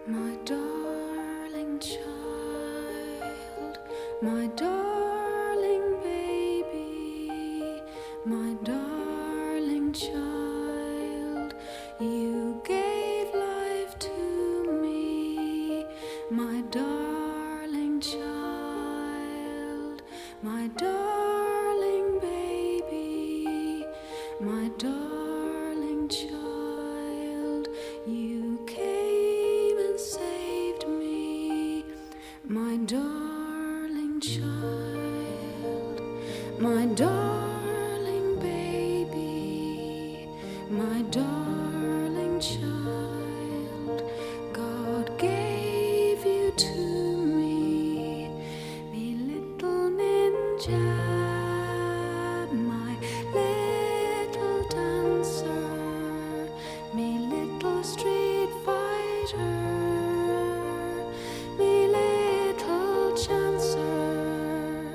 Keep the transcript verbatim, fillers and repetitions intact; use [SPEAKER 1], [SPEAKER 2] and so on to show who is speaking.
[SPEAKER 1] My darling child, my darling baby, my darling child, you gave life to me, my darling child, my darling baby, my darling child, you came and saved me, my darling child, my darling baby, my darling child. God gave you to me, me little ninja, my little dancer, me little street fighter.